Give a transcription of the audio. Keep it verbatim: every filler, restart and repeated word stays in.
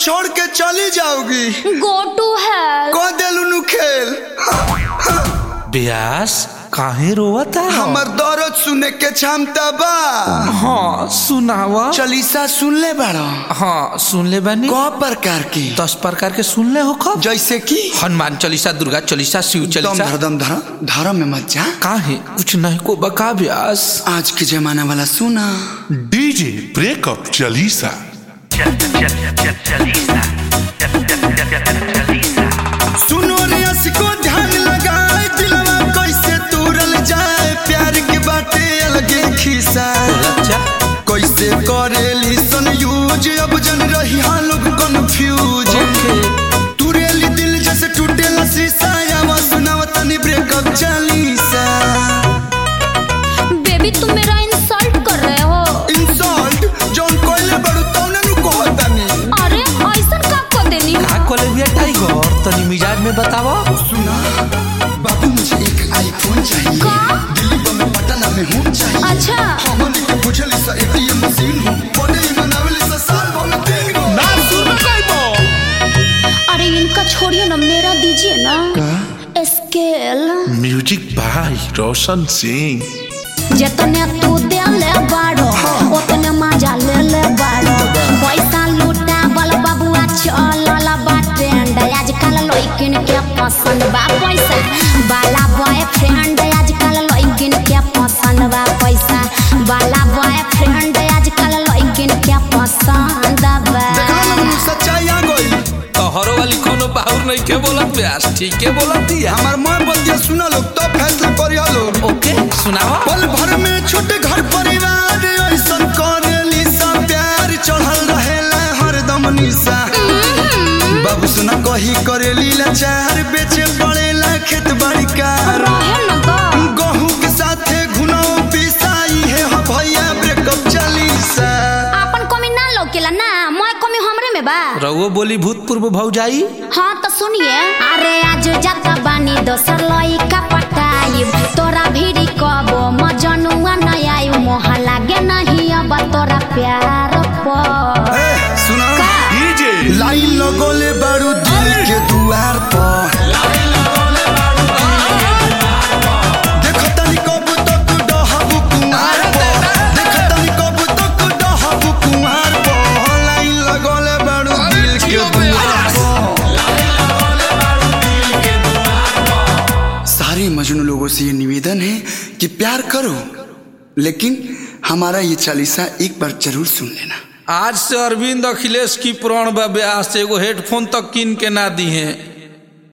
छोड़ के चली जाओगी? Go to hell. को देलू खेल ब्यास काहे रोवता? हमर दर्द सुने के क्षमता बा। हाँ सुनावा। चालीसा सुन ले बाड़ा? हाँ सुन ले बानी। कौ प्रकार की? दस प्रकार के सुन ले हो कब? जैसे कि हनुमान चालीसा, दुर्गा चालीसा, शिव चालीसा। दम धरम धरम धरम में मत जा। काहे कुछ नहीं को बका ब्यास। आज के जमाना वाला सुना। डीजे ब्रेकअप चालीसा। सुनो रे असको ध्यान लगाए, दिलवा कैसे तोड़ल जाए, प्यार के बातें अलगे खिसा। कैसे करेली सन यूज, अब जन रही हाँ लोग कंफ्यूज। तुरेली दिल जैसे टूटेला शीशा, या सुनावा तनी ब्रेकअप चालीसा। बेबी तुम मेरा इंसल्ट कर रहे हो। इंसल्ट जौन कोइले बड़ू तौने नु कहतानी। अरे ऐसन का को देनी? का कोले बिया टाइगर तनी मिजाज में बतावा। सुना बाबू, मुझे एक आईफोन चाहिए। का? दिल्ली में पटना में हूँ चाहिए। अच्छा हमनी के बुझली सा एटीएम मशीन हो, बड़े बनावेली सा साल भर में तीन गो। ना सुन काइबो। अरे इनका छोड़िए ना, मेरा दीजिए ना। Scale music by Roshan Singh. जतने तू दे ले बाड़ो उतने मजा ले ले बाड़ो। पैसा लूटा बल बबुआ चलल बा ट्रेंड, आजकल लइकिन के पसंद बा पैसा वाला बॉयफ्रेंड। आजकल लइकिन के पसंद बा पैसा वाला बॉयफ्रेंड। आजकल लइकिन के पसंद बा। सच्चाई आ गई। तोहरो वाली कोनो बाहुर नहीं के बोलत ब्यास, ठीक के बोलत दिया। हमार मां बतिया सुना लोग तो फैसला करिया लोग। ओके सुनावा। पल भर में छोटे घर परिवार, ऐसन करेली सा प्यार, चढ़ल रहेला हरदम निशा। बाबू सुना कही करेली लाचार, बेचे पड़ेला खेत बाड़ी कार। गहूं के साथे घुनो पिसाई है हो भैया ब्रेकअप चालीसा। अपन कमी ना लौकेला ना, मैं कमी हमरे में बा। रउओ बोली भूतपूर्व भौजाई। हाँ तो सुनिए। अरे आज जाता बानी दोसर लइका पटाई, तोरा भीड़ी कबो मजनुआ नहीं आई, मोह लागे नहीं अब तोरा प्यार पर। ए सुना डीजे लाइन लगोले बारू दिल के दुआर पर। देखो तनी कब तक डहबू कुमार पर, देखो तनी कब तक डहबू कुमार पर। लाइन लगोले बारू दिल के दुआर पर। सारे मजनू लोगों से ये निवेदन है कि प्यार करो, लेकिन हमारा ये चालीसा एक बार जरूर सुन लेना। आज से अरविंद अखिलेश की प्राण बा ब्यास, एगो हेडफोन तक किन के ना दी है।